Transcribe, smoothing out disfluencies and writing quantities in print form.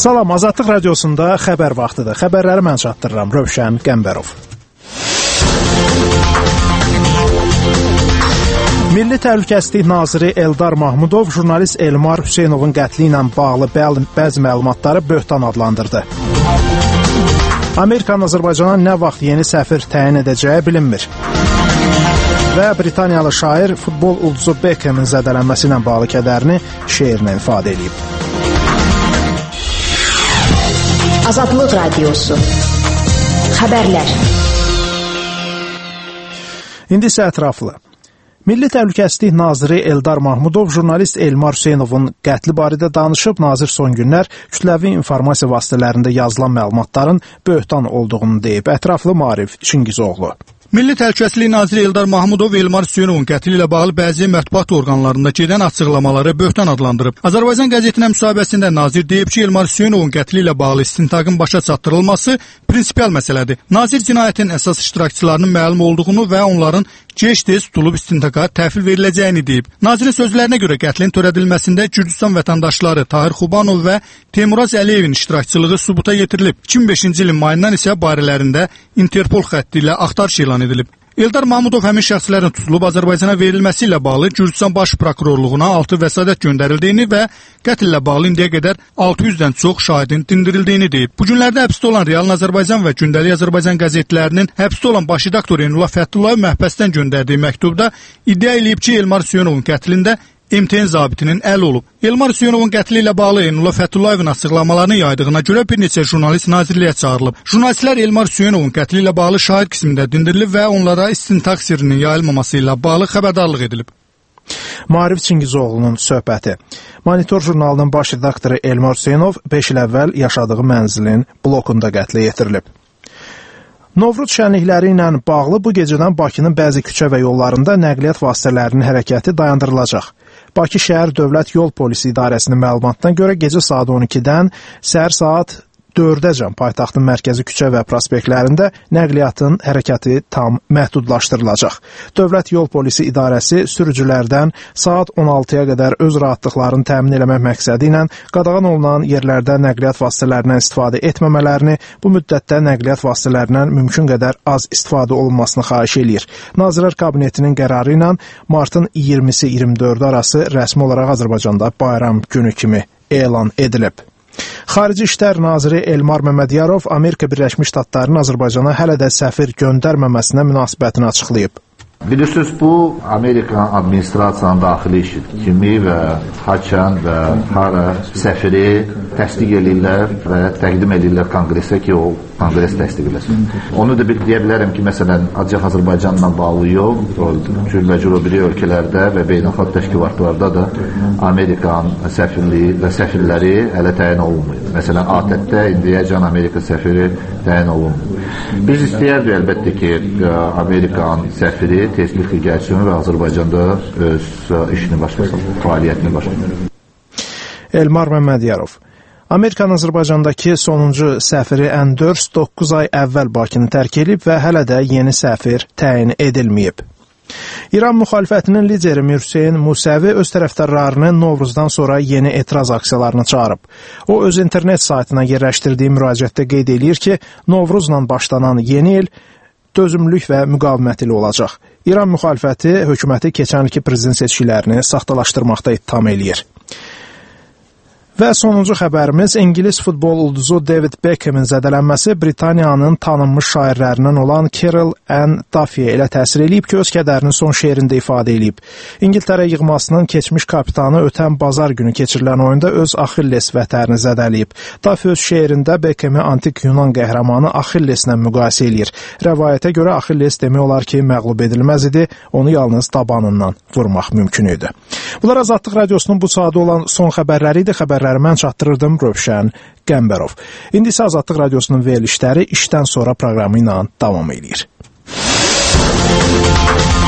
Salam, Azadlıq Radiosunda xəbər vaxtıdır. Xəbərləri mən çatdırıram, Rövşən Qəmbərov. Milli Təhlükəsizlik Naziri Eldar Mahmudov jurnalist Elmar Hüseynovun qətli ilə bağlı bəzi məlumatları böhtan adlandırdı. Amerikanın Azərbaycana nə vaxt yeni səfir təyin edəcəyi bilinmir. Və Britaniyalı şair futbol ulduzu Beckham'ın zədələnməsi ilə bağlı kədərini şeirinə ifadə edib. Azadlıq Radiosu. Xəbərlər. İndi isə ətraflı. Milli Təhlükəsizlik Naziri Eldar Mahmudov jurnalist Elmar Hüseynovun qətli barədə danışıb. Nazir son günlər kütləvi informasiya vasitələrində yazılan məlumatların böhtan olduğunu deyib. Ətraflı Maarif Çingizoğlu. Milli Təhlükəsizlik Naziri Eldar Mahmudov Elmar Hüseynovun qətli ilə bağlı bəzi mətbuat orqanlarında gedən açıqlamaları böhtan adlandırıb. Azərbaycan qəzetinə müsahibəsində nazir deyib ki, Elmar Hüseynovun qətli ilə bağlı istintaqın başa çatdırılması prinsipial məsələdir. Nazir cinayətin əsas iştirakçılarının məlum olduğunu və onların gec-tez tutulub istintaqa təhvil veriləcəyini deyib. Nazirin sözlərinə görə qətlin törədilməsində Gürcüstan vətəndaşları Tahir Xubanov və Temuraz Əliyevin iştirakçılığı sübuta yetirilib. 2005-ci ilin mayından isə barələrində Interpol xətti ilə axtarış elan edilib. Eldar Mahmudov həmin şəxslərin tutulub Azərbaycana verilməsi ilə bağlı Gürcüstan Baş Prokurorluğuna 6 vəsadət göndərildiyini və qətl ilə bağlı indiyə qədər 600-dən çox şahidin dindirildiyini deyib. Bu günlərdə həbsdə olan Real Azərbaycan və Gündəlik Azərbaycan qəzetlərinin həbsdə olan baş redaktor Eynullah Fəthullayev məhbəsdən göndərdiyi məktubda iddia edib ki, Elmar Hüseynovun qətlində MTN zabitinin əli olub. Elmar Hüseynovun qətli ilə bağlı Eynullah Fətullayevin açıqlamalarını yaydığına görə bir neçə jurnalist nazirliyə çağırılıb. Jurnalistlər Elmar Hüseynovun qətli ilə bağlı şahid qismində dindirilib və onlara istintaq sirrinin yayılmaması ilə bağlı xəbərdarlıq edilib. Maarif Çingizoğlu'nun söhbəti. Monitor jurnalının baş redaktoru Elmar Hüseynov 5 il əvvəl yaşadığı mənzilin blokunda qətlə yetirilib. Novruz şənlikləri ilə bağlı bu gecədən Bakının bəzi küçə və yollarında nəqliyyat vasitələrinin hərəkəti dayandırılacaq. Bakı Şəhər Dövlət Yol Polisi İdarəsinin məlumatına görə gecə saat 12-dən səhər saat 4-əcən paytaxtın mərkəzi küçə və prospektlərində nəqliyyatın hərəkəti tam məhdudlaşdırılacaq. Dövlət Yol Polisi İdarəsi sürücülərdən saat 16-ya qədər öz rahatlıqlarını təmin etmək məqsədi ilə qadağan olunan yerlərdə nəqliyyat vasitələrindən istifadə etməmələrini, bu müddətdə nəqliyyat vasitələrindən mümkün qədər az istifadə olunmasını xahiş eləyir. Nazirlər Kabinetinin qərarı ilə martın 20-si 24 arası rəsmi olaraq Azərbaycanda bayram günü kimi elan edilib. Xarici İşlər Naziri Elmar Məmmədiyarov Amerika Birləşmiş Ştatlarının Azərbaycana hələ də səfir göndərməməsinə münasibətini açıqlayıb. Bilirsiniz, bu Amerikan administrasiyanın daxili işidir. Kimi və haçan və hara səfiri təsdiq edirlər və təqdim edirlər konqresə ki, o konqres təsdiq eləsin. Onu da deyə bilərəm ki, məsələn, ancaq Azərbaycanla bağlı yox, cürbəcür o biri ölkələrdə və beynəlxalq təşkilatlarda da Amerikan səfirliyi və səfirləri hələ təyin olunmuyor. Məsələn, ATƏT-də indiyəcən Amerika səfiri təyin olunmuyor. Biz istəyərdik əlbəttə ki, Amerikan səfiri tezliklə gəlsin və Azərbaycanda öz işini başlasın, fəaliyyətini başlasın. Elmar Məmmədiyarov. Amerikanın Azərbaycandakı sonuncu səfiri Enders 9 ay əvvəl Bakını tərk edib və hələ də yeni səfir təyin edilməyib. İran müxalifətinin lideri Mürseyn Musəvi öz tərəfdarlarını Novruzdan sonra yeni etiraz aksiyalarına çağırıb. O, öz internet saytına yerləşdirdiyi müraciətdə qeyd edir ki, Novruzla başlanan yeni il dözümlülük və müqavimət ilə olacaq. İran müxalifəti hökuməti keçən ilki prezident seçkilərini saxtalaşdırmaqda ittiham eləyir. Və sonuncu xəbərimiz İngilis futbol ulduzu David Beckham'ın zədələnməsi Britaniyanın tanınmış şairlərindən olan Carol Ann Duffy'yə elə təsir eləyib ki, öz kədərini son şeirində ifadə eləyib. İngiltərə yığmasının keçmiş kapitanı ötən bazar günü keçirilən oyunda öz Axilles vətərini zədələyib. Duffy öz şeirində Beckham'ı antik Yunan qəhrəmanı Axilleslə müqayisə eləyir. Rəvayətə görə Axilles demək olar ki, məğlub edilməz idi, onu yalnız tabanından vurmaq mümkün idi. Bunlar Azadlıq Radiosunun bu saatı olan son xəbərləri idi. Xəbərləri mən çatdırırdım, Rövşən Qəmbərov. İndi isə Azadlıq Radiosunun verilişləri işdən sonra proqramı ilə davam edir.